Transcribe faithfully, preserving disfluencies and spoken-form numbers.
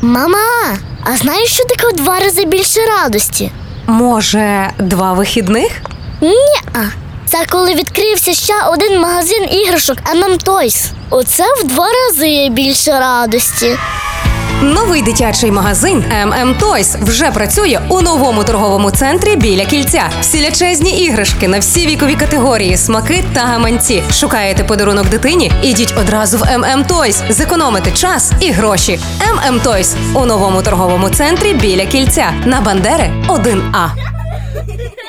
Мама, а знаєш, що таке в два рази більше радості? Може, два вихідних? Ні-а. Це коли відкрився ще один магазин іграшок ем ем Toys. Оце в два рази більше радості. Новий дитячий магазин ем ем Toys вже працює у новому торговому центрі біля кільця. Всілячезні іграшки на всі вікові категорії, смаки та гаманці. Шукаєте подарунок дитині? Ідіть одразу в ем ем Toys. Зекономите час і гроші. ем ем Toys у новому торговому центрі біля кільця на Бандери один А.